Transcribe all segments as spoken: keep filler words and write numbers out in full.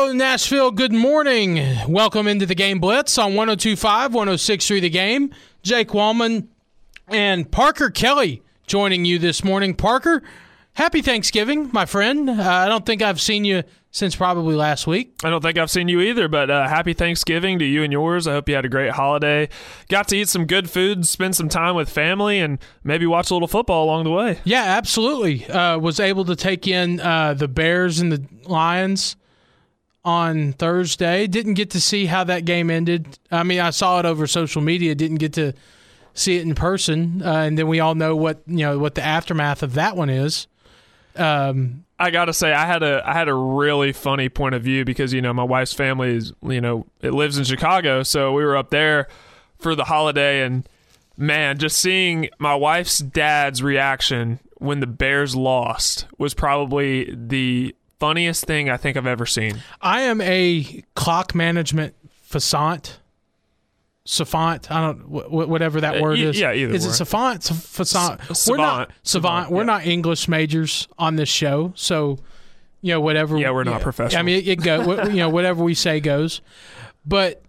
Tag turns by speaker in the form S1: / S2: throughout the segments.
S1: Hello, Nashville. Good morning. Welcome into the Game Blitz on one oh two point five, one oh six point three The Game. Jake Wallman and Parker Kelly joining you this morning. Parker, happy Thanksgiving, my friend. Uh, I don't think I've seen you since probably last week.
S2: I don't think I've seen you either, but uh, happy Thanksgiving to you and yours. I hope you had a great holiday. Got to eat some good food, spend some time with family, and maybe watch a little football along the way.
S1: Yeah, absolutely. Uh, was able to take in uh, the Bears and the Lions on Thursday. Didn't get to see how that game ended. I mean, I saw it over social media. Didn't get to see it in person. Uh, and then we all know what you know what the aftermath of that one is. Um,
S2: I gotta say, I had a I had a really funny point of view because you know my wife's family is you know it lives in Chicago, so we were up there for the holiday, and man, just seeing my wife's dad's reaction when the Bears lost was probably the funniest thing I think I've ever seen.
S1: I am a clock management facant. Savant, I don't, wh- whatever that word
S2: uh,
S1: is.
S2: Yeah, either
S1: Is
S2: word.
S1: it savant? Savant.
S2: S-
S1: We're not
S2: savant.
S1: savant. We're
S2: yeah.
S1: not English majors on this show, so you know whatever.
S2: Yeah, we're not
S1: yeah,
S2: professional.
S1: I mean, it, it go. You know, whatever we say goes. But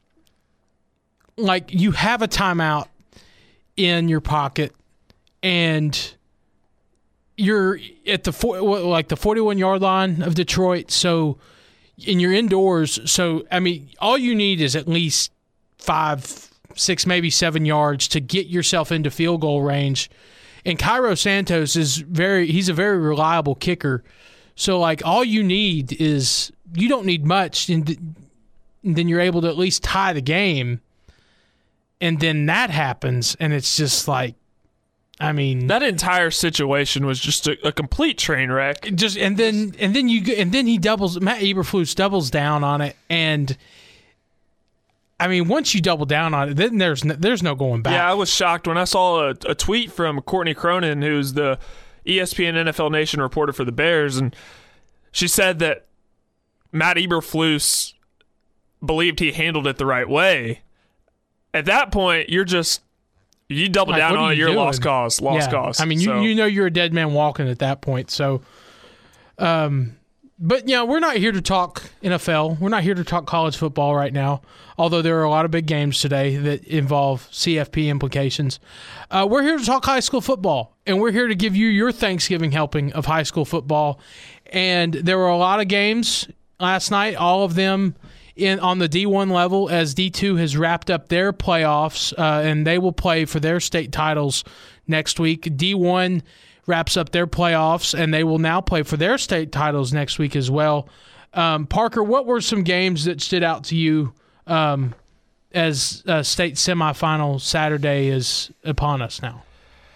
S1: like, you have a timeout in your pocket, and you're at the four, like the forty-one yard line of Detroit. So, and you're indoors. So, I mean, all you need is at least five, six, maybe seven yards to get yourself into field goal range. And Cairo Santos is very, he's a very reliable kicker. So, like, all you need is, you don't need much, and, and then you're able to at least tie the game. And then that happens, and it's just like, I mean,
S2: that entire situation was just a, a complete train wreck.
S1: Just and then and then you and then he doubles. Matt Eberflus doubles down on it, and I mean, once you double down on it, then there's no, there's no going back.
S2: Yeah, I was shocked when I saw a, a tweet from Courtney Cronin, who's the E S P N N F L Nation reporter for the Bears, and she said that Matt Eberflus believed he handled it the right way. At that point, you're just you double
S1: like,
S2: down on it,
S1: you
S2: you're
S1: doing?
S2: lost cause, lost
S1: yeah.
S2: cause.
S1: I mean, you
S2: so.
S1: you know you're a dead man walking at that point. So, um, but yeah, we're not here to talk N F L. We're not here to talk college football right now. Although there are a lot of big games today that involve C F P implications. Uh, we're here to talk high school football, and we're here to give you your Thanksgiving helping of high school football. And there were a lot of games last night, all of them in on the D one level, as D two has wrapped up their playoffs, uh, and they will play for their state titles next week. D one wraps up their playoffs, and they will now play for their state titles next week as well. Um, Parker, what were some games that stood out to you um, as uh, state semifinal Saturday is upon us now?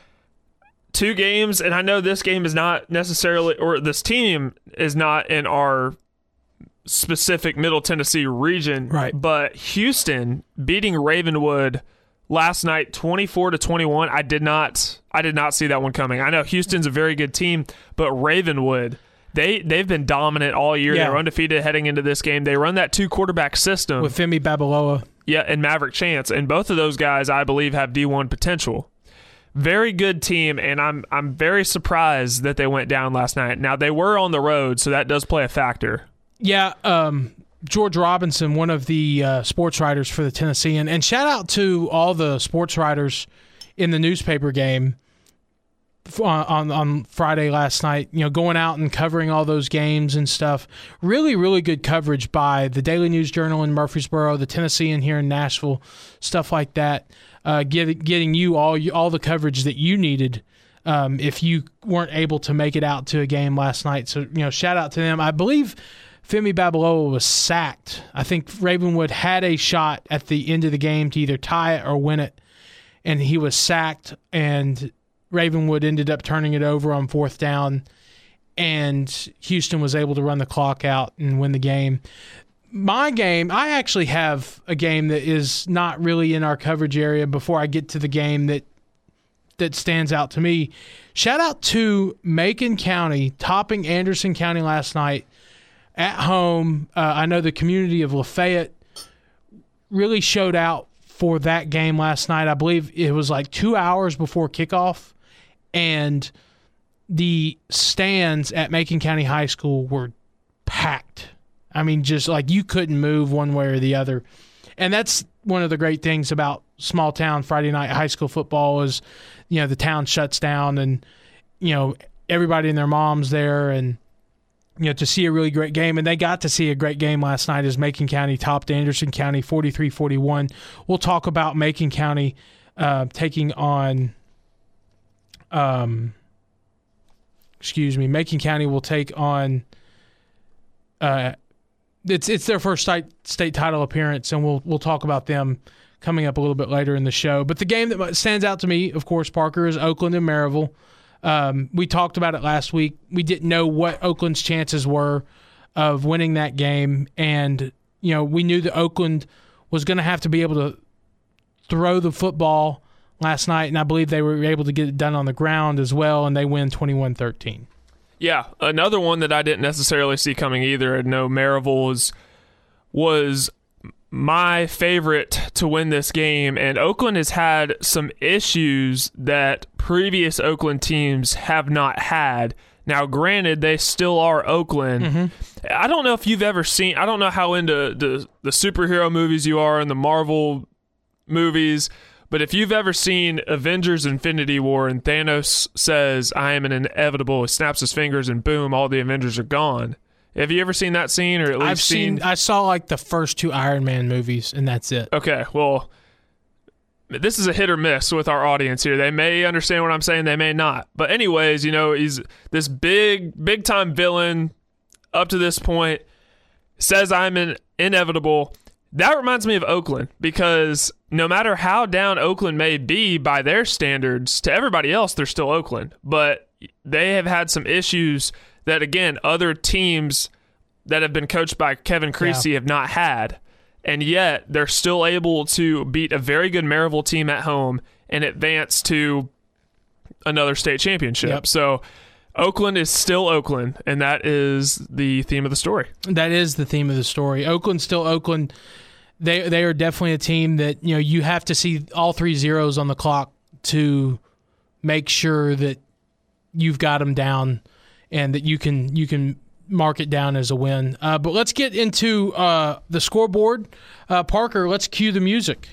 S2: Two games, and I know this game is not necessarily, or this team is not in our specific Middle Tennessee region,
S1: right?
S2: But Houston beating Ravenwood last night, twenty-four to twenty-one. I did not, I did not see that one coming. I know Houston's a very good team, but Ravenwood, they they've been dominant all year.
S1: Yeah.
S2: They're undefeated heading into this game. They run that two quarterback system
S1: with Femi Babaloa,
S2: yeah, and Maverick Chance, and both of those guys, I believe, have D one potential. Very good team, and I'm I'm very surprised that they went down last night. Now they were on the road, so that does play a factor.
S1: Yeah, um, George Robinson, one of the uh, sports writers for the Tennessean, and shout out to all the sports writers in the newspaper game on, on on Friday last night. You know, going out and covering all those games and stuff. Really, really good coverage by the Daily News Journal in Murfreesboro, the Tennessean here in Nashville, stuff like that. Uh, get, getting you all all the coverage that you needed. Um, if you weren't able to make it out to a game last night, so you know, shout out to them. I believe Femi Babaloa was sacked. I think Ravenwood had a shot at the end of the game to either tie it or win it, and he was sacked, and Ravenwood ended up turning it over on fourth down, and Houston was able to run the clock out and win the game. My game, I actually have a game that is not really in our coverage area before I get to the game that that stands out to me. Shout out to Macon County topping Anderson County last night at home. Uh, I know the community of Lafayette really showed out for that game last night. I believe it was like two hours before kickoff, and the stands at Macon County High School were packed. I mean, just like you couldn't move one way or the other. And that's one of the great things about small town Friday night high school football is, you know, the town shuts down and, you know, everybody and their mom's there and, you know, to see a really great game. And they got to see a great game last night as Macon County topped Anderson County forty-three forty-one. We'll talk about Macon County uh, taking on, um, excuse me, Macon County will take on, uh, it's it's their first state state title appearance, and we'll we'll talk about them coming up a little bit later in the show. But the game that stands out to me, of course, Parker, is Oakland and Maryville. Um, we talked about it last week. We didn't know what Oakland's chances were of winning that game, and you know we knew that Oakland was going to have to be able to throw the football last night, and I believe they were able to get it done on the ground as well, and they win twenty-one thirteen.
S2: Yeah, another one that I didn't necessarily see coming either. I know Maryville was, was my favorite to win this game, and Oakland has had some issues that previous Oakland teams have not had. Now, granted, they still are Oakland. Mm-hmm. I don't know if you've ever seen – I don't know how into the, the superhero movies you are and the Marvel movies, but if you've ever seen Avengers Infinity War and Thanos says, I am an inevitable, he snaps his fingers and boom, all the Avengers are gone. Have you ever seen that scene or at least
S1: I've seen,
S2: seen?
S1: I saw like the first two Iron Man movies and that's it.
S2: Okay, well, this is a hit or miss with our audience here. They may understand what I'm saying, they may not. But anyways, you know, he's this big, big time villain up to this point, says I'm an inevitable. That reminds me of Oakland because no matter how down Oakland may be by their standards, to everybody else, they're still Oakland. But they have had some issues that, again, other teams that have been coached by Kevin Creasy yeah. have not had. And yet they're still able to beat a very good Maryville team at home and advance to another state championship.
S1: Yep.
S2: So Oakland is still Oakland, and that is the theme of the story.
S1: That is the theme of the story. Oakland's still Oakland. They they are definitely a team that, you know, you have to see all three zeros on the clock to make sure that you've got them down and that you can you can mark it down as a win. Uh, but let's get into uh, the scoreboard. Uh, Parker, let's cue the music.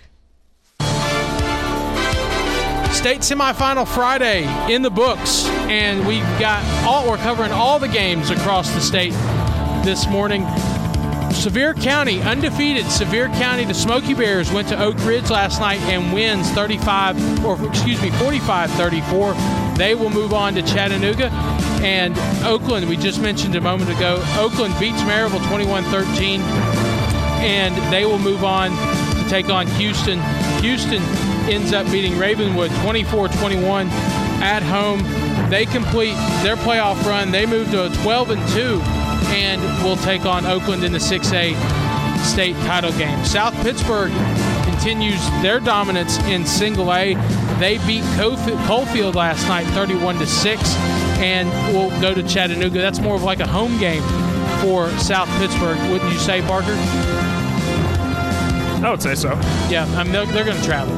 S1: State semifinal Friday in the books, and we've got all we're covering all the games across the state this morning. Sevier County undefeated. Sevier County, the Smoky Bears went to Oak Ridge last night and wins thirty-five, or excuse me, forty-five thirty-four. They will move on to Chattanooga. And Oakland, we just mentioned a moment ago, Oakland beats Maryville twenty-one thirteen, and they will move on to take on Houston. Houston ends up beating Ravenwood twenty-four twenty-one at home. They complete their playoff run. They move to a twelve and two and will take on Oakland in the six A state title game. South Pittsburgh continues their dominance in single A. They beat Coalfield last night thirty-one to six and will go to Chattanooga. That's more of like a home game for South Pittsburgh, wouldn't you say, Parker?
S2: I would say so.
S1: Yeah, I mean, they're, they're going to travel.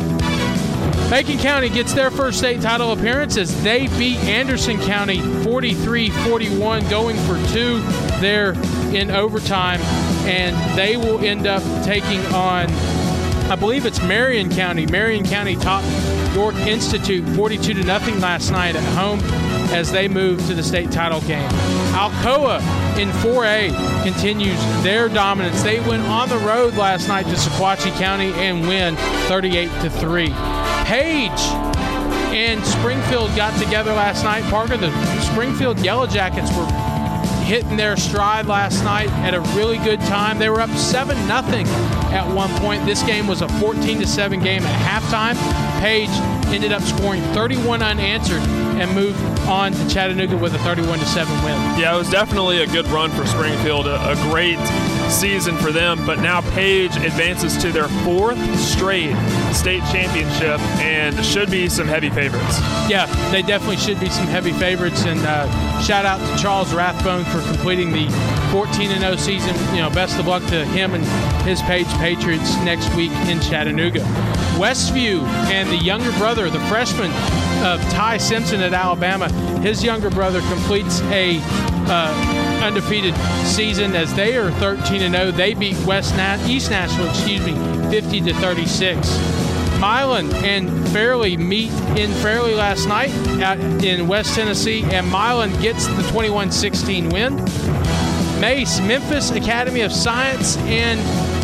S1: Macon County gets their first state title appearance as they beat Anderson County forty-three forty-one, going for two there in overtime, and they will end up taking on, I believe it's Marion County. Marion County topped York Institute forty-two to nothing last night at home as they move to the state title game. Alcoa in four A continues their dominance. They went on the road last night to Sequatchie County and win thirty-eight to three. Page and Springfield got together last night. Parker, the Springfield Yellow Jackets were hitting their stride last night at a really good time. They were up seven nothing at one point. This game was a fourteen to seven game at halftime. Page ended up scoring thirty-one unanswered and moved on to Chattanooga with a thirty-one to seven win.
S2: Yeah, it was definitely a good run for Springfield, a, a great season for them, but now Page advances to their fourth straight state championship and should be some heavy favorites.
S1: Yeah, they definitely should be some heavy favorites, and uh, shout out to Charles Rathbone for completing the fourteen and oh season. You know, best of luck to him and his Page Patriots next week in Chattanooga. Westview and the younger brother, the freshman of Ty Simpson at Alabama, his younger brother completes a uh, undefeated season as they are thirteen and oh. They beat West Na- East Nashville, excuse me, fifty to thirty-six. Milan and Fairleigh meet in Fairleigh last night out in West Tennessee, and Milan gets the twenty-one sixteen win. Mace, Memphis Academy of Science and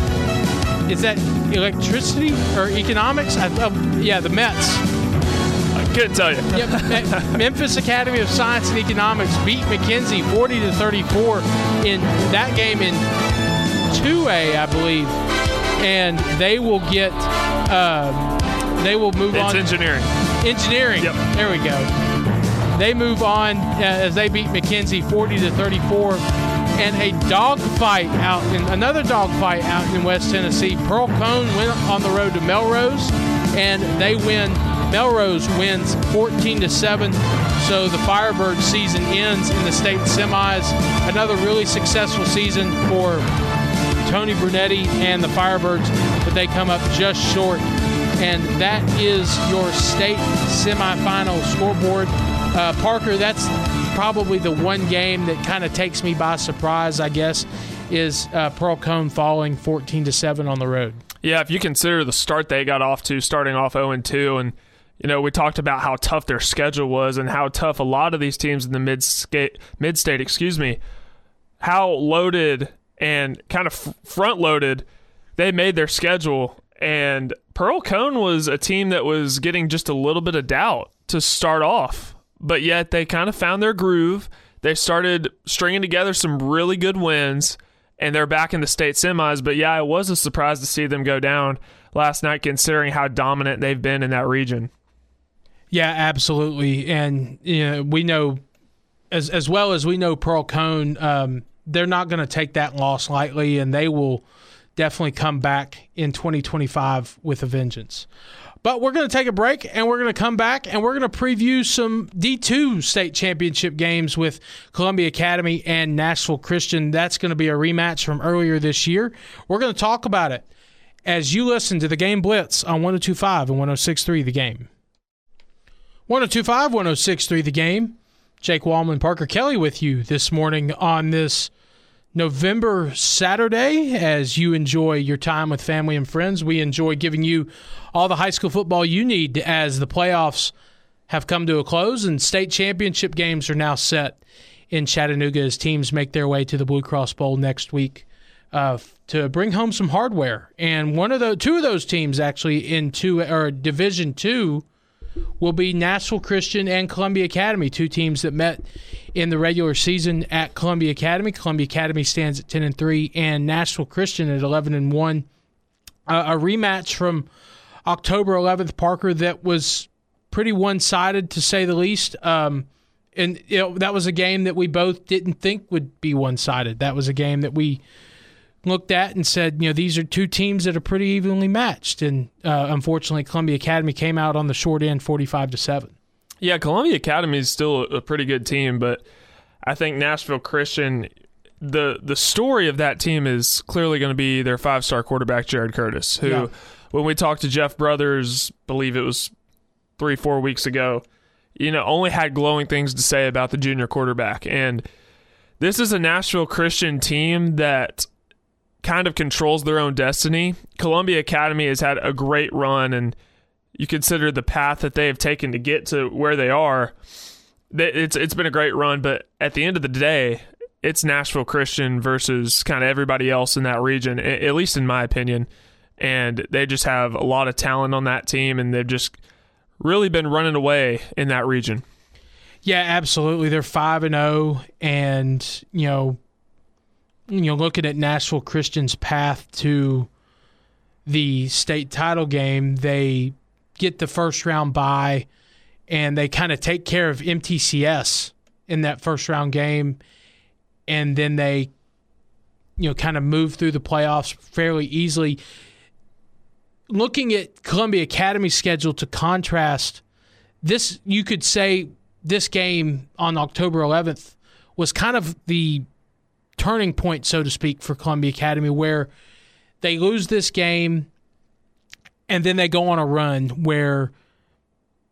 S1: is that electricity or economics? I, uh, yeah, the Mets.
S2: I couldn't tell you.
S1: Yep. Memphis Academy of Science and Economics beat McKenzie forty to thirty-four in that game in two A, I believe, and they will get. Um, they will move
S2: it's
S1: on.
S2: It's engineering.
S1: Engineering.
S2: Yep.
S1: There we go. They move on uh, as they beat McKenzie forty to thirty-four, and a dogfight out in another dogfight out in West Tennessee. Pearl Cone went on the road to Melrose, and they win. Melrose wins fourteen to seven. So the Firebird season ends in the state semis. Another really successful season for Tony Brunetti and the Firebirds, but they come up just short. And that is your state semifinal scoreboard. Uh, Parker, that's probably the one game that kind of takes me by surprise, I guess, is uh, Pearl Cone falling fourteen to seven on the road.
S2: Yeah, if you consider the start they got off to, starting off oh and two, and you know, we talked about how tough their schedule was and how tough a lot of these teams in the mid-state, mid-state, excuse me, how loaded and kind of front-loaded they made their schedule. And Pearl Cone was a team that was getting just a little bit of doubt to start off, but yet they kind of found their groove. They started stringing together some really good wins, and they're back in the state semis. But yeah, it was a surprise to see them go down last night considering how dominant they've been in that region.
S1: Yeah, absolutely. And you know, we know, as as well as we know Pearl Cone, um, they're not going to take that loss lightly, and they will definitely come back in twenty twenty-five with a vengeance. But we're going to take a break, and we're going to come back, and we're going to preview some D two state championship games with Columbia Academy and Nashville Christian. That's going to be a rematch from earlier this year. We're going to talk about it as you listen to the Game Blitz on one oh two point five and one oh six point three The Game. one oh two point five, one oh six point three The Game. Jake Wallman, Parker Kelly with you this morning on this November Saturday as you enjoy your time with family and friends. We enjoy giving you all the high school football you need as the playoffs have come to a close and state championship games are now set in Chattanooga as teams make their way to the Blue Cross Bowl next week uh, to bring home some hardware. And one of the two of those teams actually in two or Division Two will be Nashville Christian and Columbia Academy, two teams that met in the regular season at Columbia Academy. Columbia Academy stands at ten and three, and Nashville Christian at eleven and one. Uh, a rematch from October eleventh, Parker, that was pretty one-sided to say the least. Um, and you know, that was a game that we both didn't think would be one-sided. That was a game that we looked at and said, you know, these are two teams that are pretty evenly matched. And uh, unfortunately, Columbia Academy came out on the short end, forty-five to seven.
S2: Yeah, Columbia Academy is still a pretty good team, but I think Nashville Christian, the the story of that team is clearly going to be their five-star quarterback, Jared Curtis, who, yeah. when we talked to Jeff Brothers, believe it was three, four weeks ago, you know, only had glowing things to say about the junior quarterback. And this is a Nashville Christian team that kind of controls their own destiny. Columbia Academy has had a great run, and you consider the path that they have taken to get to where they are. It's it's been a great run, but at the end of the day, it's Nashville Christian versus kind of everybody else in that region, at least in my opinion. And they just have a lot of talent on that team, and they've just really been running away in that region.
S1: Yeah, absolutely. They're five and oh, and you know, you know, looking at Nashville Christian's path to the state title game, they get the first round bye, and they kind of take care of M T C S in that first round game, and then they, you know, kind of move through the playoffs fairly easily. Looking at Columbia Academy's schedule to contrast, this, you could say this game on October eleventh was kind of the turning point, so to speak, for Columbia Academy, where they lose this game and then they go on a run where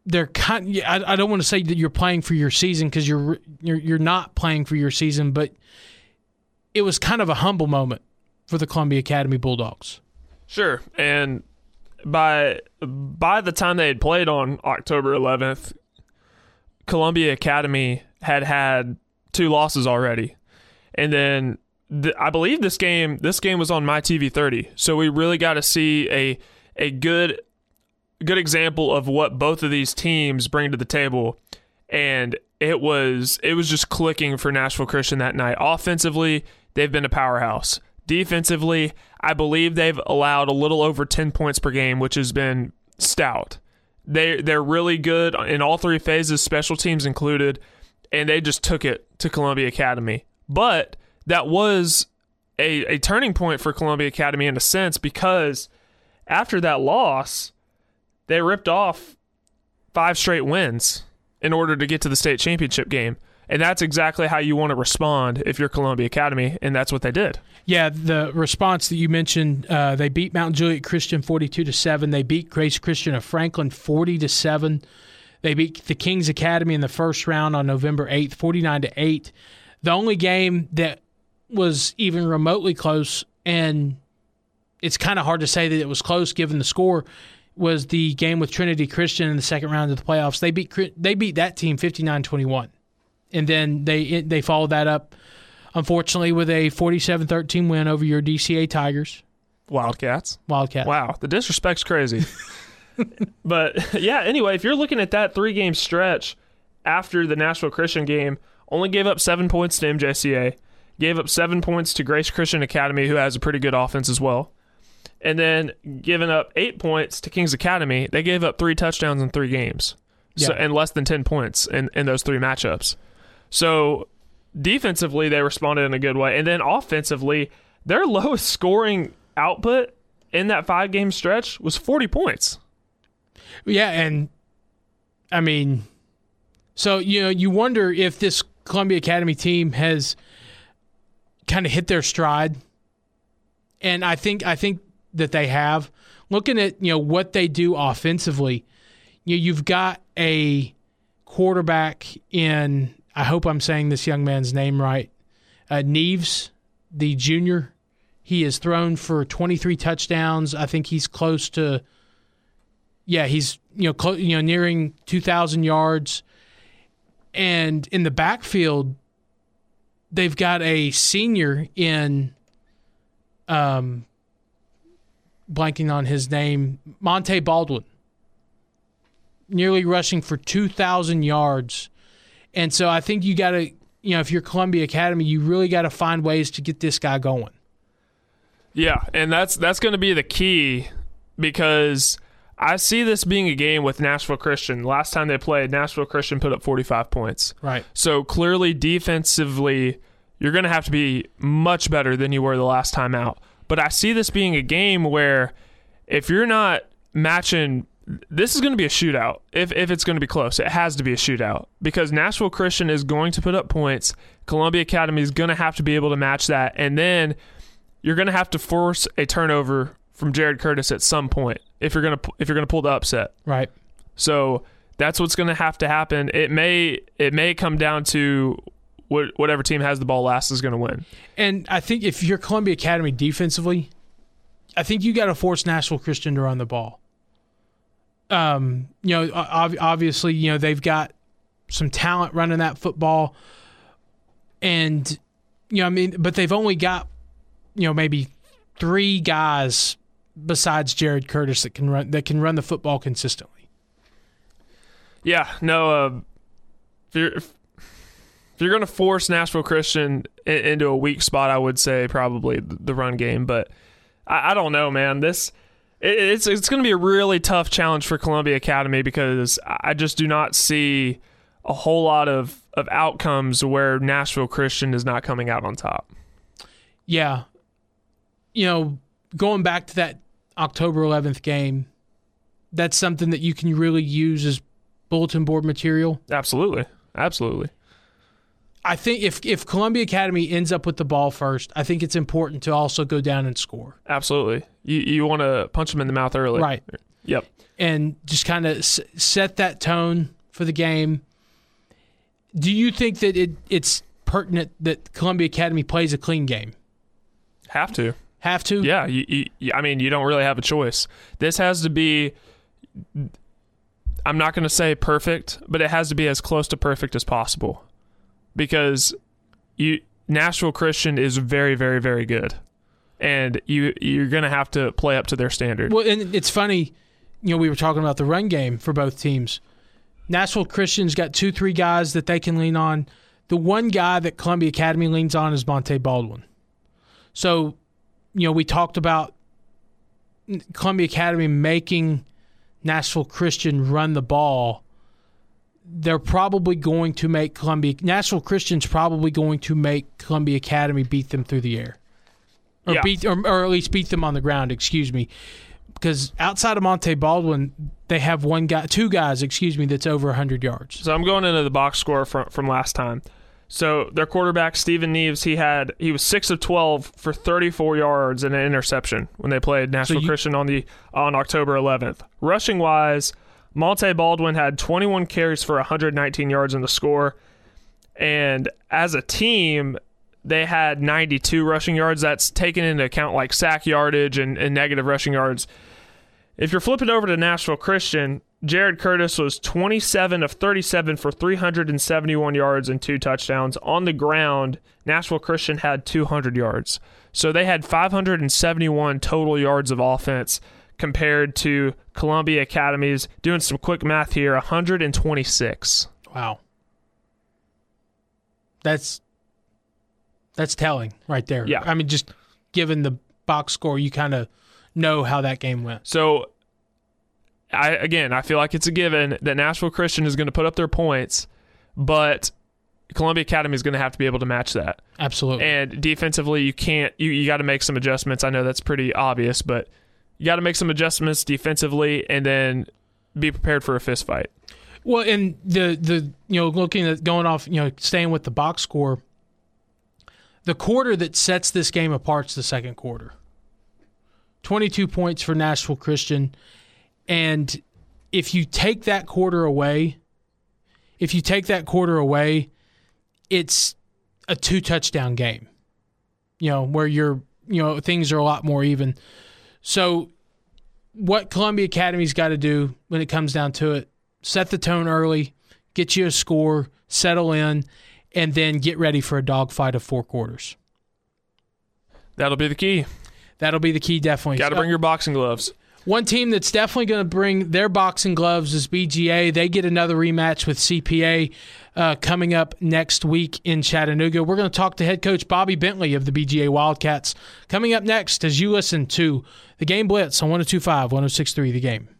S1: they're kind. I, I don't want to say that you're playing for your season because you're you're you're not playing for your season, but it was kind of a humble moment for the Columbia Academy Bulldogs.
S2: Sure, and by by the time they had played on October eleventh, Columbia Academy had had two losses already, and then the, I believe this game this game was on My T V thirty, so we really got to see a a good good example of what both of these teams bring to the table, and it was it was just clicking for Nashville Christian that night. Offensively, they've been a powerhouse. Defensively, I believe they've allowed a little over ten points per game, which has been stout. They they're really good in all three phases, special teams included, and they just took it to Columbia Academy. But that was a, a turning point for Columbia Academy in a sense, because after that loss, they ripped off five straight wins in order to get to the state championship game. And that's exactly how you want to respond if you're Columbia Academy, and that's what they did.
S1: Yeah, the response that you mentioned, uh, they beat Mount Juliet Christian forty-two to seven. They beat Grace Christian of Franklin forty to seven. They beat the Kings Academy in the first round on November eighth, forty-nine to eight. The only game that was even remotely close, and it's kind of hard to say that it was close given the score, was the game with Trinity Christian in the second round of the playoffs. They beat they beat that team fifty-nine twenty-one. And then they they followed that up, unfortunately, with a forty-seven thirteen win over your D C A Tigers.
S2: Wildcats.
S1: Wildcats.
S2: Wow, the disrespect's crazy. But, yeah, anyway, if you're looking at that three-game stretch after the Nashville Christian game, only gave up seven points to M J C A, gave up seven points to Grace Christian Academy, who has a pretty good offense as well, and then giving up eight points to Kings Academy. They gave up three touchdowns in three games, so
S1: yeah.
S2: and less than ten points in, in those three matchups. So defensively, they responded in a good way. And then offensively, their lowest scoring output in that five-game stretch was forty points.
S1: Yeah, and, I mean, so, you know, you wonder if this Columbia Academy team has kind of hit their stride. And I think I think that they have. Looking at, you know, what they do offensively, you know, you've got a quarterback in, I hope I'm saying this young man's name right, uh, Neves, the junior. He has thrown for twenty-three touchdowns. I think he's close to, yeah, he's you know clo- you know nearing two thousand yards. And in the backfield, they've got a senior in, um, blanking on his name, Monte Baldwin, nearly rushing for two thousand yards. And so I think you got to, you know, if you're Columbia Academy, you really got to find ways to get this guy going.
S2: Yeah, and that's that's going to be the key, because I see this being a game with Nashville Christian. Last time they played, Nashville Christian put up forty-five points.
S1: Right.
S2: So clearly defensively, you're going to have to be much better than you were the last time out. But I see this being a game where if you're not matching, this is going to be a shootout. If if it's going to be close, it has to be a shootout, because Nashville Christian is going to put up points. Columbia Academy is going to have to be able to match that. And then you're going to have to force a turnover from Jared Curtis at some point if you're going to if you're going to pull the upset.
S1: Right.
S2: So that's what's going to have to happen. It may it may come down to what, whatever team has the ball last is going to win.
S1: And I think if you're Columbia Academy defensively, I think you got to force Nashville Christian to run the ball. Um, you know, obviously, you know, they've got some talent running that football, and you know, I mean, but they've only got, you know, maybe three guys besides Jared Curtis that can run that can run the football consistently.
S2: Yeah, no. Uh, if you're if, if you're going to force Nashville Christian in, into a weak spot, I would say probably the run game. But I, I don't know, man. This it, it's it's going to be a really tough challenge for Columbia Academy, because I just do not see a whole lot of of outcomes where Nashville Christian is not coming out on top.
S1: Yeah. You know, going back to that October eleventh game, that's something that you can really use as bulletin board material.
S2: Absolutely. Absolutely.
S1: I think if, if Columbia Academy ends up with the ball first, I think it's important to also go down and score.
S2: Absolutely. You you want to punch them in the mouth early.
S1: Right.
S2: Yep.
S1: And just kind of s- set that tone for the game. Do you think that it, it's pertinent that Columbia Academy plays a clean game?
S2: Have to.
S1: Have to?
S2: Yeah. You, you, I mean, you don't really have a choice. This has to be, I'm not going to say perfect, but it has to be as close to perfect as possible. Because you Nashville Christian is very, very, very good. And you, you're going to have to play up to their standard.
S1: Well, and it's funny, you know, we were talking about the run game for both teams. Nashville Christian's got two, three guys that they can lean on. The one guy that Columbia Academy leans on is Monte Baldwin. So, you know, we talked about Columbia Academy making Nashville Christian run the ball. They're probably going to make Columbia Nashville Christian's probably going to make Columbia Academy beat them through the air, or
S2: yeah.
S1: beat, or, or at least beat them on the ground. Excuse me, because outside of Monte Baldwin, they have one guy, two guys, excuse me, that's over a hundred yards.
S2: So I'm going into the box score from from last time. So their quarterback Stephen Neves, he had he was six of twelve for thirty-four yards and an interception when they played Nashville
S1: so you,
S2: Christian on the on October eleventh. Rushing wise, Monte Baldwin had twenty-one carries for one hundred nineteen yards in the score, and as a team, they had ninety-two rushing yards. That's taken into account like sack yardage and, and negative rushing yards. If you're flipping over to Nashville Christian, Jared Curtis was twenty-seven of thirty-seven for three hundred seventy-one yards and two touchdowns. On the ground, Nashville Christian had two hundred yards. So they had five hundred seventy-one total yards of offense compared to Columbia Academy's, doing some quick math here, one hundred twenty-six.
S1: Wow. That's that's telling right there.
S2: Yeah.
S1: I mean, just given the box score, you kind of know how that game went.
S2: So, I again, I feel like it's a given that Nashville Christian is going to put up their points, but Columbia Academy is going to have to be able to match that.
S1: Absolutely.
S2: And defensively, you can't. You, you got to make some adjustments. I know that's pretty obvious, but you got to make some adjustments defensively, and then be prepared for a fist fight.
S1: Well, and the the you know looking at going off, you know, staying with the box score, the quarter that sets this game apart is the second quarter. twenty-two points for Nashville Christian. And if you take that quarter away, if you take that quarter away, it's a two-touchdown game, you know, where you're, you know, things are a lot more even. So what Columbia Academy's got to do when it comes down to it, set the tone early, get you a score, settle in, and then get ready for a dogfight of four quarters.
S2: That'll be the key.
S1: That'll be the key, definitely.
S2: Got to bring your boxing gloves.
S1: One team that's definitely going to bring their boxing gloves is B G A. They get another rematch with C P A uh, coming up next week in Chattanooga. We're going to talk to head coach Bobby Bentley of the B G A Wildcats coming up next as you listen to The Game Blitz on one oh two point five, one oh six point three The Game.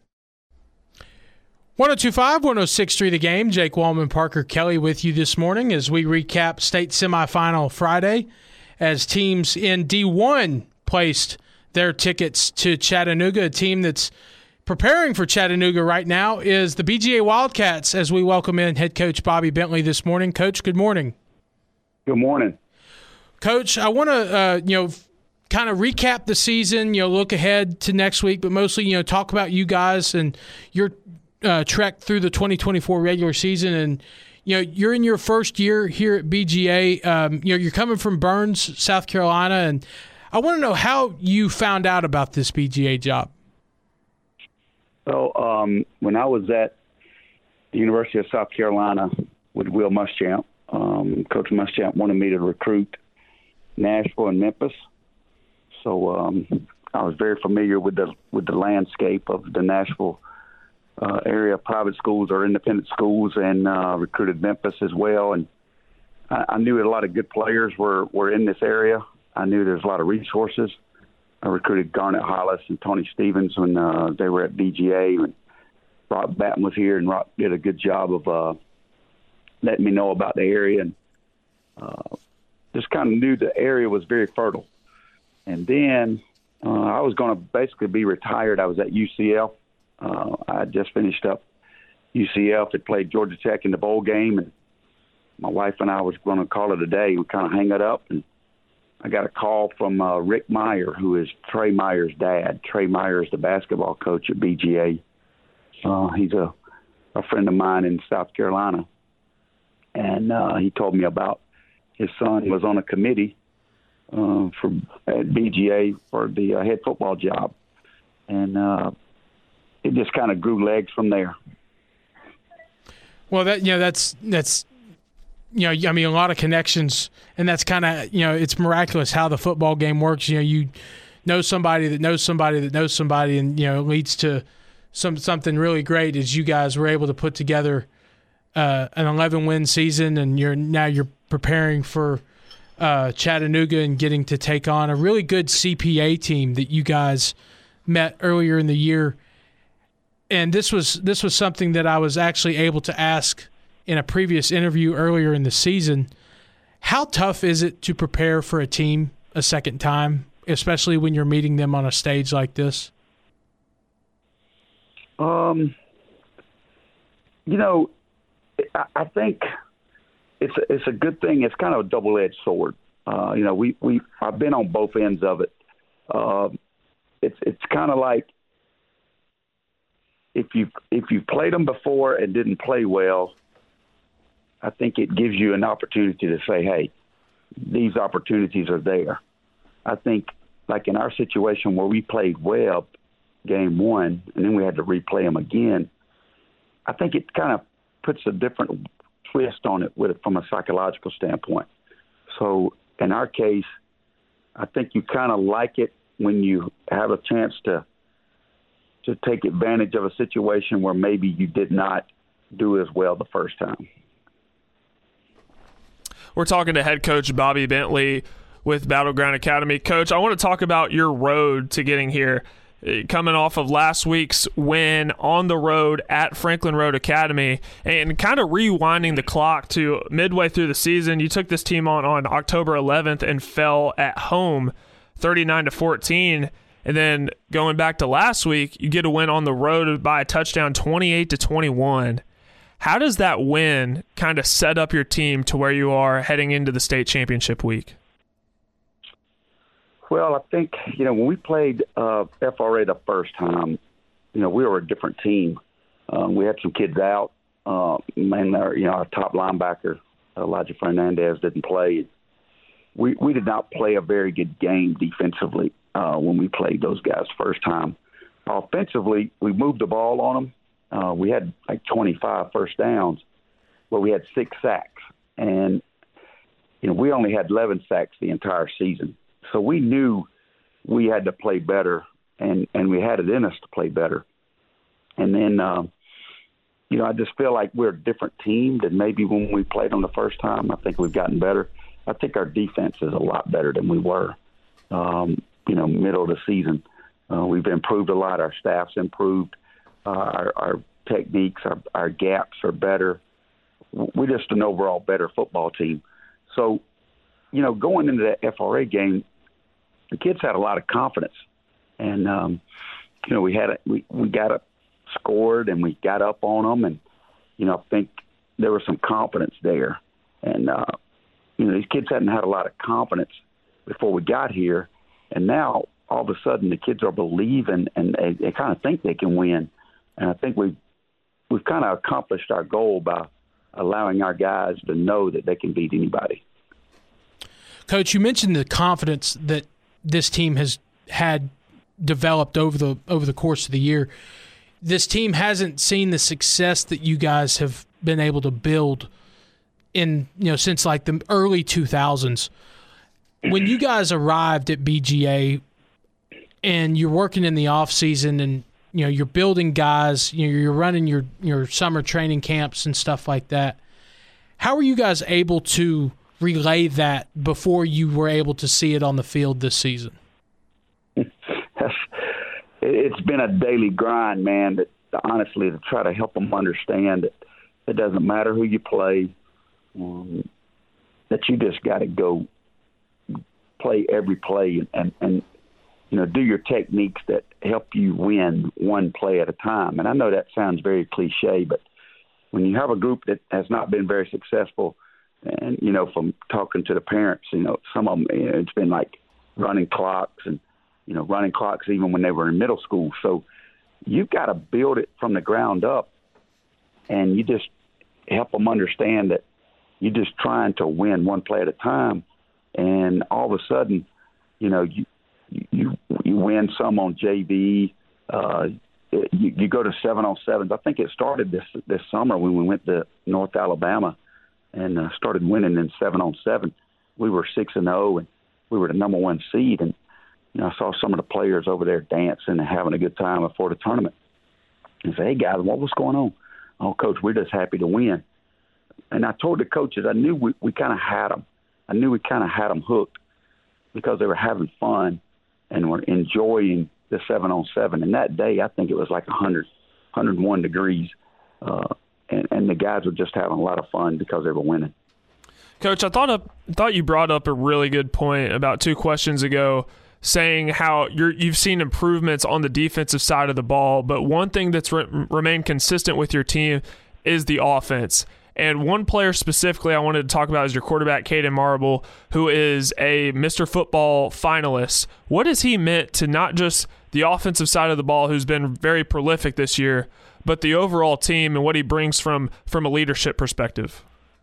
S1: one oh two point five, one oh six point three The Game. Jake Wallman, Parker Kelly with you this morning as we recap state semifinal Friday as teams in D one placed their tickets to Chattanooga. A team that's preparing for Chattanooga right now is the B G A Wildcats as we welcome in head coach Bobby Bentley this morning. Coach, good morning.
S3: Good morning.
S1: Coach, I want to, uh, you know, kind of recap the season, you know, look ahead to next week, but mostly, you know, talk about you guys and your uh, trek through the twenty twenty-four regular season. And, you know, you're in your first year here at B G A. Um, you know, you're coming from Burns, South Carolina, and I want to know how you found out about this B G A job.
S3: So um, when I was at the University of South Carolina with Will Muschamp, um, Coach Muschamp wanted me to recruit Nashville and Memphis. So um, I was very familiar with the with the landscape of the Nashville uh, area, private schools or independent schools, and uh, recruited Memphis as well. And I, I knew a lot of good players were, were in this area. I knew there's a lot of resources. I recruited Garnett Hollis and Tony Stevens when uh, they were at B G A. And Rock Batten was here, and Rock did a good job of uh, letting me know about the area. And uh, just kind of knew the area was very fertile. And then uh, I was going to basically be retired. I was at U C F. Uh, I had just finished up U C F, had played Georgia Tech in the bowl game, and my wife and I was going to call it a day. We kind of hang it up and I got a call from uh, Rick Meyer, who is Trey Meyer's dad. Trey Meyer is the basketball coach at B G A. Uh, he's a, a friend of mine in South Carolina. And uh, he told me about his son was on a committee uh, for at B G A for the uh, head football job. And uh, it just kind of grew legs from there.
S1: Well, that you know that's that's you know I mean a lot of connections, and that's kind of you know it's miraculous how the football game works. You know, you know somebody that knows somebody that knows somebody, and you know it leads to some something really great. As you guys were able to put together uh, an eleven win season, and you're now you're preparing for uh, Chattanooga and getting to take on a really good C P A team that you guys met earlier in the year. And this was this was something that I was actually able to ask in a previous interview earlier in the season. How tough is it to prepare for a team a second time, especially when you're meeting them on a stage like this?
S3: Um, you know, I, I think it's a, it's a good thing. It's kind of a double-edged sword. Uh, you know, we we I've been on both ends of it. Uh, it's it's kind of like, If you if you played them before and didn't play well, I think it gives you an opportunity to say, hey, these opportunities are there. I think, like in our situation where we played well game one and then we had to replay them again, I think it kind of puts a different twist on it with it from a psychological standpoint. So in our case, I think you kind of like it when you have a chance to to take advantage of a situation where maybe you did not do as well the first time.
S2: We're talking to head coach Bobby Bentley with Battleground Academy. Coach, I want to talk about your road to getting here. Coming off of last week's win on the road at Franklin Road Academy, and kind of rewinding the clock to midway through the season, you took this team on on October eleventh and fell at home thirty-nine to fourteen. And then going back to last week, you get a win on the road by a touchdown, twenty-eight to twenty-one. How does that win kind of set up your team to where you are heading into the state championship week?
S3: Well, I think, you know, when we played uh, F R A the first time, you know, we were a different team. Um, we had some kids out. Uh, and our, you know, our top linebacker, Elijah Fernandez, didn't play. We we did not play a very good game defensively uh, when we played those guys first time. Offensively, we moved the ball on them. Uh, we had like twenty-five first downs, but we had six sacks. And, you know, we only had eleven sacks the entire season. So we knew we had to play better, and, and we had it in us to play better. And then, um, you know, I just feel like we're a different team than maybe when we played them the first time. I think we've gotten better. I think our defense is a lot better than we were, um, you know, middle of the season. Uh, we've improved a lot. Our staff's improved. Uh, our, our techniques, our, our gaps are better. We're just an overall better football team. So, you know, going into that F R A game, the kids had a lot of confidence. And, um, you know, we had a, we, we got up, scored, and we got up on them. And, you know, I think there was some confidence there. And, uh, you know, these kids hadn't had a lot of confidence before we got here. And now, all of a sudden, the kids are believing, and they, they kind of think they can win. And I think we've, we've kind of accomplished our goal by allowing our guys to know that they can beat anybody.
S1: Coach, you mentioned the confidence that this team has had developed over the over the course of the year. This team hasn't seen the success that you guys have been able to build in, you know, since like the early two thousands. When you guys arrived at B G A and you're working in the off season, and you know you're building guys, you know, you're running your your summer training camps and stuff like that, how were you guys able to relay that before you were able to see it on the field this season?
S3: It's been a daily grind, man, that honestly, to try to help them understand that it doesn't matter who you play, um, that you just got to go play every play and, and, and, you know, do your techniques that help you win one play at a time. And I know that sounds very cliche, but when you have a group that has not been very successful And, you know, from talking to the parents, you know, some of them, you know, it's been like running clocks and, you know, running clocks even when they were in middle school. So you've got to build it from the ground up, and you just help them understand that you're just trying to win one play at a time. And all of a sudden, you know, you you, you win some on J V. Uh, you, you go to seven on sevens. I think it started this this summer when we went to North Alabama and uh, started winning in seven on seven. We were six and zero, and we were the number one seed. And you know, I saw some of the players over there dancing and having a good time before the tournament. And say, "Hey guys, what was going on?" "Oh, coach, we're just happy to win." And I told the coaches, I knew we, we kind of had them. I knew we kind of had them hooked because they were having fun and were enjoying the seven on seven. And that day, I think it was like one hundred, one hundred one degrees. Uh, and, and the guys were just having a lot of fun because they were winning.
S2: Coach, I thought up, thought you brought up a really good point about two questions ago, saying how you're, you've seen improvements on the defensive side of the ball, but one thing that's re- remained consistent with your team is the offense. And one player specifically I wanted to talk about is your quarterback, Caden Marble, who is a Mister Football finalist. What has he meant to not just the offensive side of the ball, who's been very prolific this year, but the overall team and what he brings from, from a leadership perspective?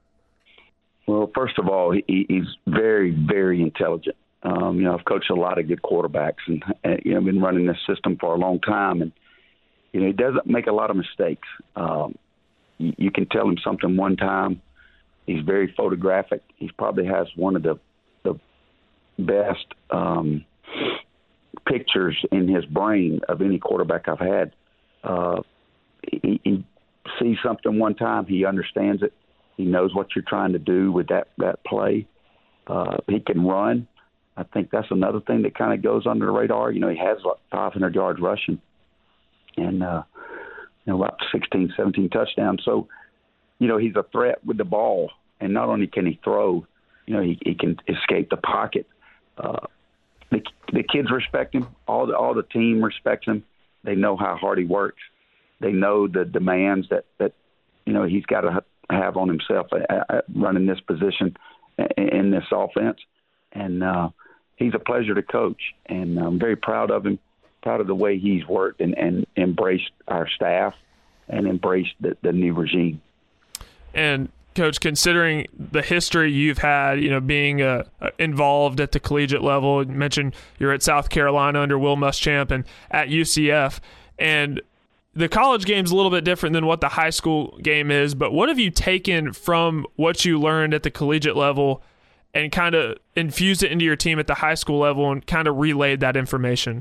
S3: Well, first of all, he, he's very, very intelligent. Um, you know, I've coached a lot of good quarterbacks, and, and you know, I've been running this system for a long time, and you know, he doesn't make a lot of mistakes. Um, you, you can tell him something one time. He's very photographic. He probably has one of the the best um, pictures in his brain of any quarterback I've had. Uh, he, he sees something one time, he understands it. He knows what you're trying to do with that that play. Uh, he can run. I think that's another thing that kind of goes under the radar. You know, he has like five hundred yards rushing and, uh, you know, about sixteen, seventeen touchdowns. So, you know, he's a threat with the ball. And not only can he throw, you know, he, he can escape the pocket. Uh, the, the kids respect him. All the, all the team respects him. They know how hard he works. They know the demands that, that you know, he's got to have on himself uh, running this position in this offense. And, uh, he's a pleasure to coach, and I'm very proud of him, proud of the way he's worked and, and embraced our staff and embraced the, the new regime.
S2: And, Coach, considering the history you've had, you know, being uh, involved at the collegiate level, you mentioned you're at South Carolina under Will Muschamp and at U C F, and the college game's a little bit different than what the high school game is, but what have you taken from what you learned at the collegiate level and kind of infused it into your team at the high school level and kind of relayed that information?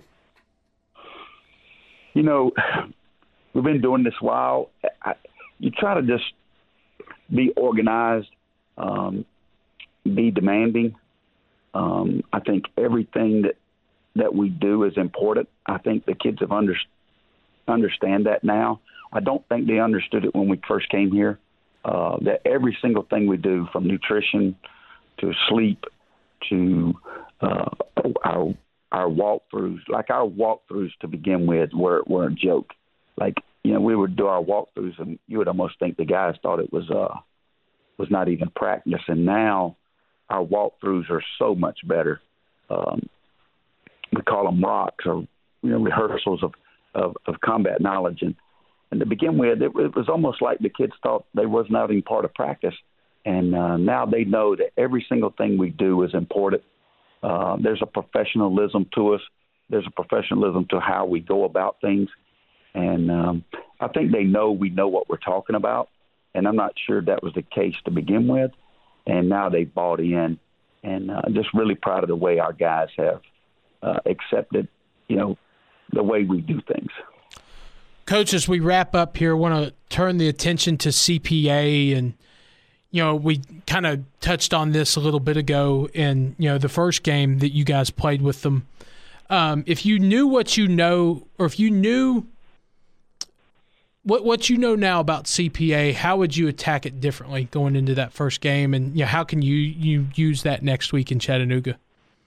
S3: You know, we've been doing this a while. I, you try to just be organized, um, be demanding. Um, I think everything that, that we do is important. I think the kids have under, understand that now. I don't think they understood it when we first came here, uh, that every single thing we do, from nutrition to sleep, to uh, our our walkthroughs. Like our walkthroughs to begin with were, were a joke. Like, you know, we would do our walkthroughs and you would almost think the guys thought it was uh was not even practice. And now our walkthroughs are so much better. Um, we call them rocks, or you know, rehearsals of, of, of combat knowledge. And, and to begin with, it, it was almost like the kids thought they was not even part of practice. And uh, now they know that every single thing we do is important. Uh, there's a professionalism to us. There's a professionalism to how we go about things. And um, I think they know we know what we're talking about. And I'm not sure that was the case to begin with. And now they've bought in. And uh, just really proud of the way our guys have uh, accepted, you know, the way we do things.
S1: Coach, as we wrap up here, I want to turn the attention to C P A. And you know, we kind of touched on this a little bit ago in, you know, the first game that you guys played with them. Um, if you knew what you know, or if you knew what what you know now about C P A, how would you attack it differently going into that first game? And you know, how can you, you use that next week in Chattanooga?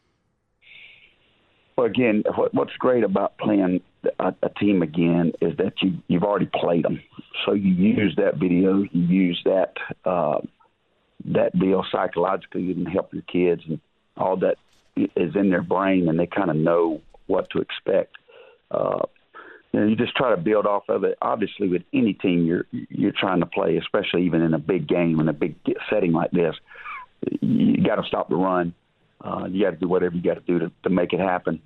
S3: Well, again, what, what's great about playing a, a team again is that you, you've already played them. So you use that video, you use that uh, that deal psychologically, you can help your kids, and all that is in their brain, and they kind of know what to expect. Uh, you know, you just try to build off of it. Obviously, with any team you're you're trying to play, especially even in a big game, in a big setting like this, you got to stop the run. Uh, you got to do whatever you got to do to, to make it happen.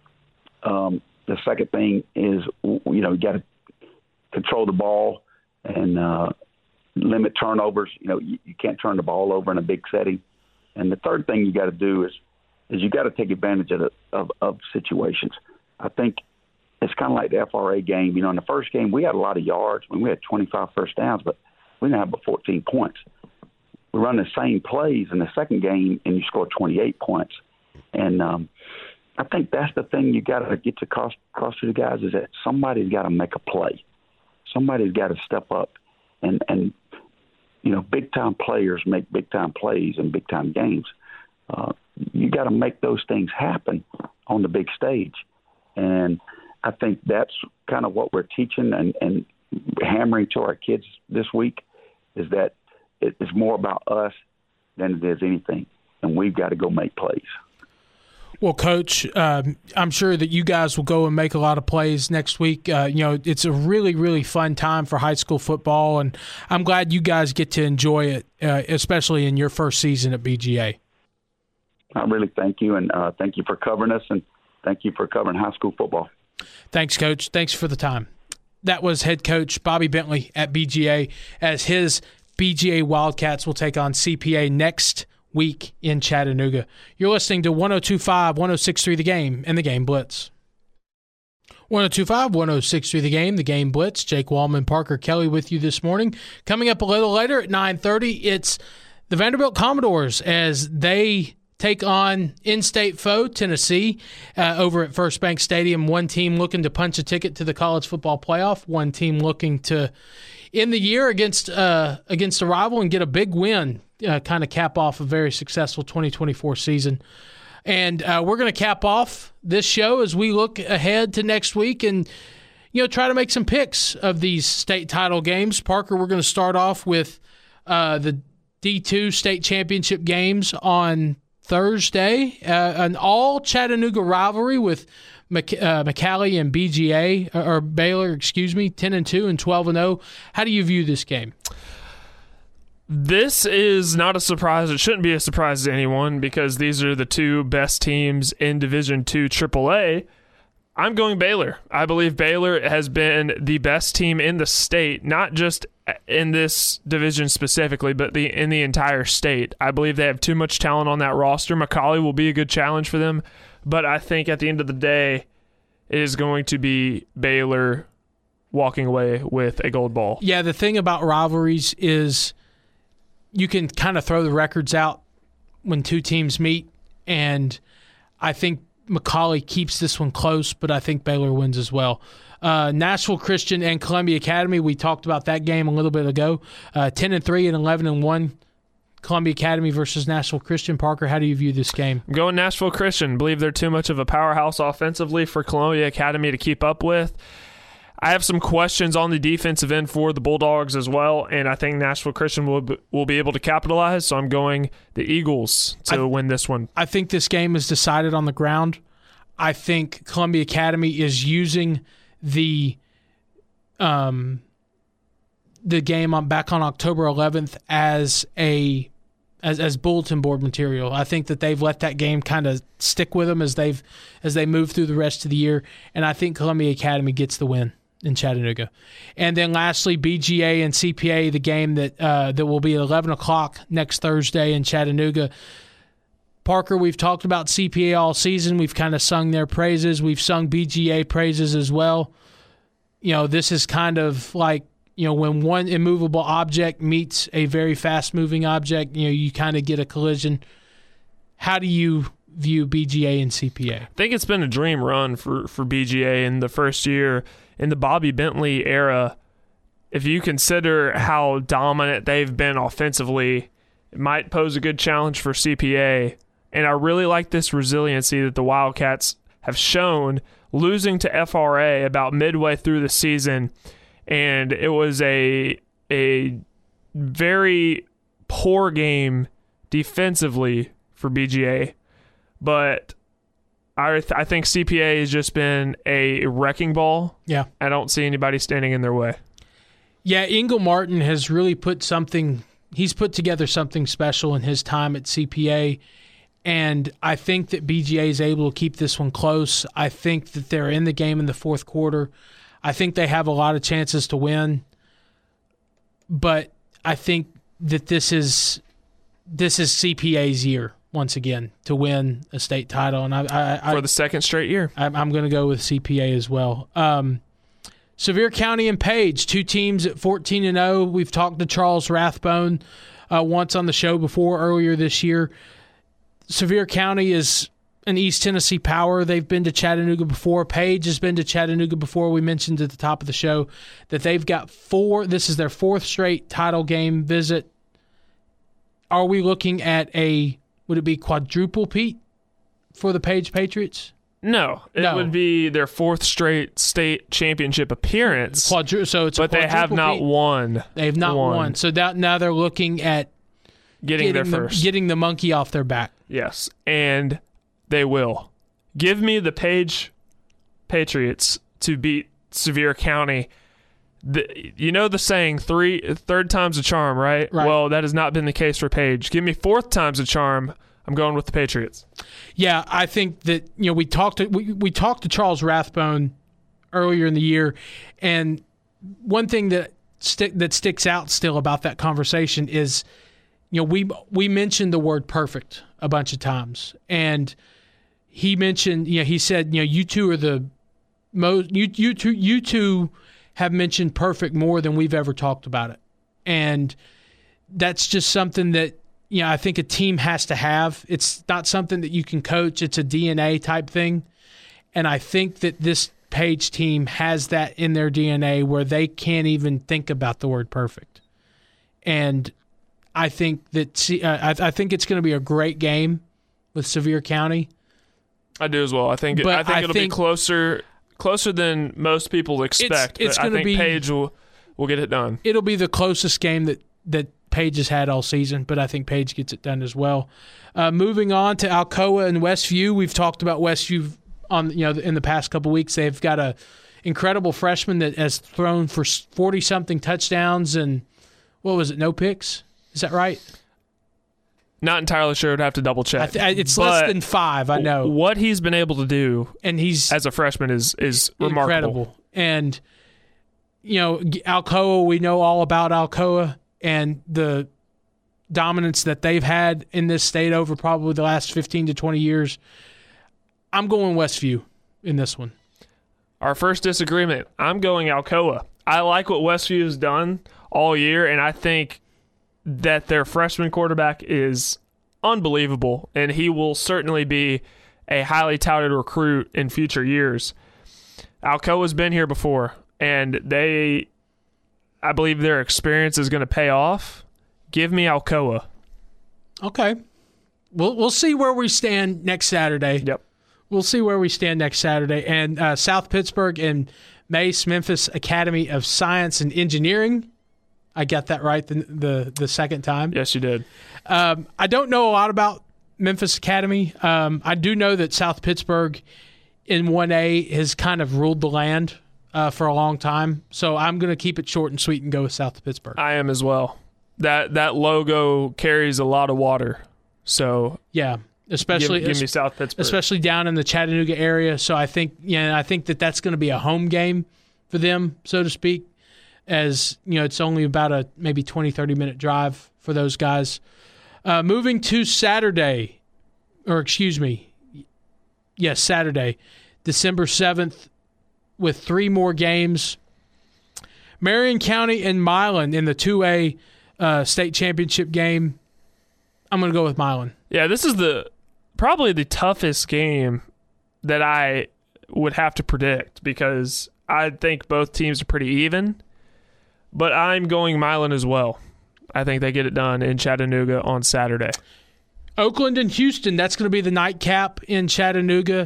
S3: Um, the second thing is, you know, you got to control the ball and uh, limit turnovers. You know, you, you can't turn the ball over in a big setting. And the third thing you got to do is is you got to take advantage of, the, of of situations. I think it's kind of like the F R A game. You know, in the first game we had a lot of yards. I mean, we had twenty-five first downs, but we didn't have but fourteen points. We run the same plays in the second game, and you score twenty-eight points. And um, I think that's the thing you got to get to across, across to the guys is that somebody's got to make a play. Somebody's got to step up. And, and you know, big-time players make big-time plays in big-time games. Uh, you got to make those things happen on the big stage. And I think that's kind of what we're teaching and, and hammering to our kids this week is that it's more about us than it is anything, and we've got to go make plays.
S1: Well, Coach, um, I'm sure that you guys will go and make a lot of plays next week. Uh, you know, it's a really, really fun time for high school football, and I'm glad you guys get to enjoy it, uh, especially in your first season at B G A.
S3: I really thank you, and uh, thank you for covering us, and thank you for covering high school football.
S1: Thanks, Coach. Thanks for the time. That was head coach Bobby Bentley at B G A as his B G A Wildcats will take on C P A next week in Chattanooga. You're listening to one oh two point five, one oh six point three The Game and The Game Blitz. one oh two point five, one oh six point three The Game, The Game Blitz. Jake Wallman, Parker Kelly with you this morning. Coming up a little later at nine thirty, it's the Vanderbilt Commodores as they take on in-state foe Tennessee uh, over at First Bank Stadium. One team looking to punch a ticket to the college football playoff. One team looking to end the year against uh, against a rival and get a big win, uh, kind of cap off a very successful twenty twenty-four season. And uh, we're going to cap off this show as we look ahead to next week and, you know, try to make some picks of these state title games. Parker, we're going to start off with uh, the D two state championship games on Thursday, uh, an all Chattanooga rivalry with Mc, uh, McCallie and B G A or Baylor, excuse me, ten and two and twelve and oh. How do you view this game?
S2: This is not a surprise. It shouldn't be a surprise to anyone because these are the two best teams in Division two triple A. I'm going Baylor. I believe Baylor has been the best team in the state, not just in this division specifically, but the in the entire state. I believe they have too much talent on that roster. McCallie will be a good challenge for them, but I think at the end of the day, it is going to be Baylor walking away with a gold ball.
S1: Yeah, the thing about rivalries is you can kind of throw the records out when two teams meet, and I think McCallie keeps this one close, but I think Baylor wins as well. Uh, Nashville Christian and Columbia Academy, we talked about that game a little bit ago. Uh, ten and three and eleven and one. Columbia Academy versus Nashville Christian. Parker, how do you view this game?
S2: I'm going Nashville Christian. Believe they're too much of a powerhouse offensively for Columbia Academy to keep up with. I have some questions on the defensive end for the Bulldogs as well, and I think Nashville Christian will be, will be able to capitalize, so I'm going the Eagles to I, win this one.
S1: I think this game is decided on the ground. I think Columbia Academy is using the um the game on back on October eleventh as a as as bulletin board material. I think that they've let that game kind of stick with them as they've as they move through the rest of the year, and I think Columbia Academy gets the win in Chattanooga. And then lastly, B G A and C P A, the game that uh, that will be at eleven o'clock next Thursday in Chattanooga. Parker, we've talked about C P A all season. We've kind of sung their praises. We've sung B G A praises as well. You know, this is kind of like, you know, when one immovable object meets a very fast-moving object, you know, you kind of get a collision. How do you view B G A and C P A?
S2: I think it's been a dream run for, for B G A in the first year. In the Bobby Bentley era, if you consider how dominant they've been offensively, it might pose a good challenge for C P A. And I really like this resiliency that the Wildcats have shown, losing to F R A about midway through the season. And it was a a very poor game defensively for B G A, but I th- I think C P A has just been a wrecking ball.
S1: Yeah.
S2: I don't see anybody standing in their way.
S1: Yeah, Ingle Martin has really put something – he's put together something special in his time at C P A, and I think that B G A is able to keep this one close. I think that they're in the game in the fourth quarter. I think they have a lot of chances to win, but I think that this is this is C P A's year once again to win a state title, and I, I, I
S2: for the second straight year.
S1: I'm, I'm going to go with C P A as well. Um, Sevier County and Page, two teams at fourteen and oh. We've talked to Charles Rathbone uh, once on the show before earlier this year. Sevier County is an East Tennessee power. They've been to Chattanooga before. Page has been to Chattanooga before. We mentioned at the top of the show that they've got four. This is their fourth straight title game visit. Are we looking at a, would it be quadruple Pete for the Page Patriots?
S2: No, it
S1: No.
S2: would be their fourth straight state championship appearance.
S1: Quadru- so it's a
S2: but they have
S1: quadruple
S2: not
S1: Pete.
S2: won.
S1: They've not
S2: won.
S1: won. So that, now they're looking at
S2: Getting,
S1: getting
S2: their
S1: the,
S2: first.
S1: getting the monkey off their back.
S2: Yes, and they will. Give me the Page Patriots to beat Sevier County. The, you know the saying, three third time's a charm, right?
S1: Right.
S2: Well, that has not been the case for Page. Give me fourth time's a charm. I'm going with the Patriots.
S1: Yeah, I think that you know we talked to we, we talked to Charles Rathbone earlier in the year, and one thing that stick that sticks out still about that conversation is, you know, we we mentioned the word perfect a bunch of times, and he mentioned, you know, he said, you know, you two are the most you you two you two have mentioned perfect more than we've ever talked about it, and that's just something that, you know, I think a team has to have. It's not something that you can coach. It's a D N A type thing. And I think that this Page team has that in their D N A where they can't even think about the word perfect. And I think that uh, I, I think it's going to be a great game with Sevier County.
S2: I do as well. I think
S1: But
S2: I think
S1: I
S2: it'll
S1: think-
S2: be closer closer than most people expect.
S1: it's
S2: but I
S1: gonna
S2: think
S1: be-
S2: Page will will get it done.
S1: It'll be the closest game that, that Page has had all season, but I think Page gets it done as well. Uh, moving on to Alcoa and Westview. We've talked about Westview on you know in the past couple weeks. They've got a incredible freshman that has thrown for forty something touchdowns and what was it? No picks. Is that right?
S2: Not entirely sure. I'd have to double check.
S1: I th- it's
S2: But
S1: less than five. I know,
S2: what he's been able to do
S1: and he's
S2: as a freshman is is remarkable.
S1: incredible. And you know, Alcoa. We know all about Alcoa and the dominance that they've had in this state over probably the last fifteen to twenty years. I'm going Westview in this one.
S2: Our first disagreement. I'm going Alcoa. I like what Westview has done all year, and I think that their freshman quarterback is unbelievable, and he will certainly be a highly touted recruit in future years. Alcoa's been here before, and they, I believe their experience is going to pay off. Give me Alcoa.
S1: Okay, we'll we'll see where we stand next Saturday.
S2: Yep.
S1: We'll see where we stand next Saturday. And uh, South Pittsburgh and Mace Memphis Academy of Science and Engineering. I got that right the the, the second time.
S2: Yes, you did.
S1: Um, I don't know a lot about Memphis Academy. Um, I do know that South Pittsburgh in one A has kind of ruled the land uh, for a long time. So I'm going to keep it short and sweet and go with South Pittsburgh.
S2: I am as well. That that logo carries a lot of water. So
S1: Yeah, especially
S2: give, give me South Pittsburgh.
S1: especially down in the Chattanooga area. So I think yeah, I think that that's going to be a home game for them, so to speak. As you know, it's only about a maybe twenty, thirty minute drive for those guys. Uh, moving to Saturday, or excuse me, yes, Saturday, December seventh, with three more games. Marion County and Milan in the two A uh, state championship game. I'm going to go with Milan.
S2: Yeah, this is the probably the toughest game that I would have to predict because I think both teams are pretty even. But I'm going Milan as well. I think they get it done in Chattanooga on Saturday.
S1: Oakland and Houston, that's going to be the nightcap in Chattanooga.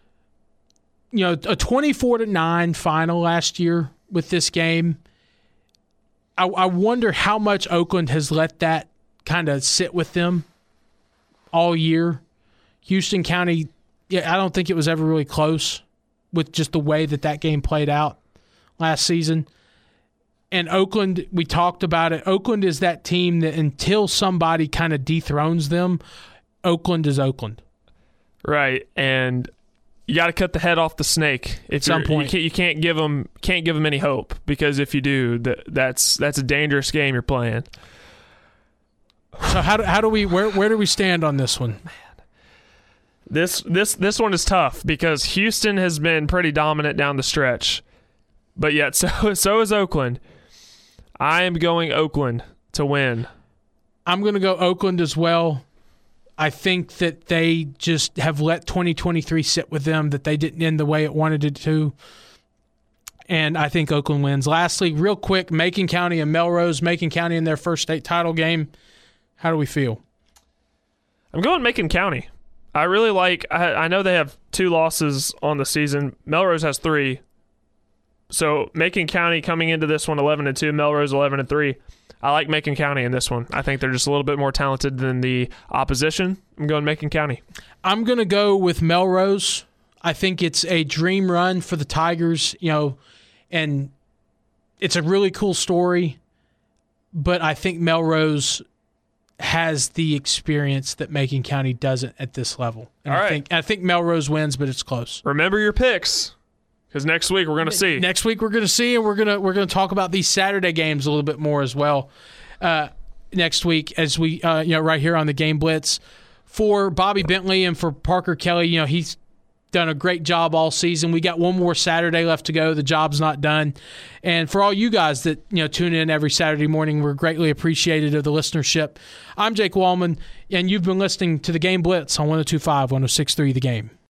S1: You know, a twenty-four to nine final last year with this game. I, I wonder how much Oakland has let that kind of sit with them all year. Houston County, yeah, I don't think it was ever really close with just the way that that game played out last season. And Oakland, we talked about it. Oakland is that team that until somebody kind of dethrones them, Oakland is Oakland.
S2: Right, and you got to cut the head off the snake. If
S1: At some point,
S2: you can't, you can't give them can't give them any hope, because if you do, that that's that's a dangerous game you're playing.
S1: So how do, how do we where where do we stand on this one?
S2: This this this one is tough because Houston has been pretty dominant down the stretch, but yet so so is Oakland. I am going Oakland to win.
S1: I'm going to go Oakland as well. I think that they just have let twenty twenty-three sit with them, that they didn't end the way it wanted it to. And I think Oakland wins. Lastly, real quick, Macon County and Melrose. Macon County in their first state title game. How do we feel?
S2: I'm going Macon County. I really like, I, I know they have two losses on the season. Melrose has three. So Macon County coming into this one eleven and two, Melrose eleven and three. I like Macon County in this one. I think they're just a little bit more talented than the opposition. I'm going Macon County.
S1: I'm going to go with Melrose. I think it's a dream run for the Tigers, you know, and it's a really cool story, but I think Melrose has the experience that Macon County doesn't at this level. And
S2: All
S1: I
S2: right.
S1: think I think Melrose wins, but it's close.
S2: Remember your picks, because next week we're going to see.
S1: Next week we're going to see, and we're going to we're going to talk about these Saturday games a little bit more as well. Uh, next week, as we uh, you know, right here on the Game Blitz, for Bobby Bentley and for Parker Kelly, you know, he's done a great job all season. We got one more Saturday left to go. The job's not done. And for all you guys that, you know, tune in every Saturday morning, we're greatly appreciative of the listenership. I'm Jake Wallman, and you've been listening to the Game Blitz on one oh two point five, one oh six point three The Game.